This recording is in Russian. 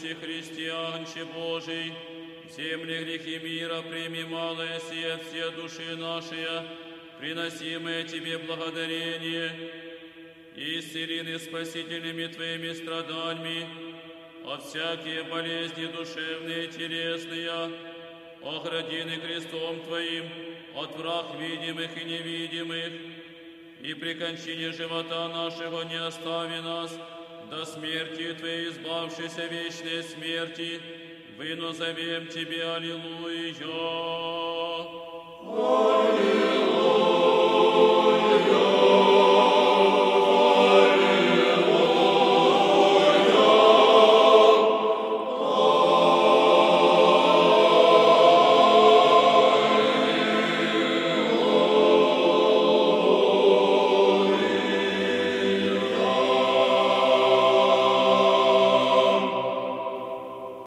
Иисусе Христе, Агнче Божий, земли грехи мира, прими малое сие все души наши, приносимые Тебе благодарение, и исцелены спасительными Твоими страданиями, от всякие болезни душевные и телесные, оградены крестом Твоим от враг видимых и невидимых, и при кончине живота нашего не остави нас, до смерти Твоей избавшейся вечной смерти, вынозовем Тебе, аллилуйя.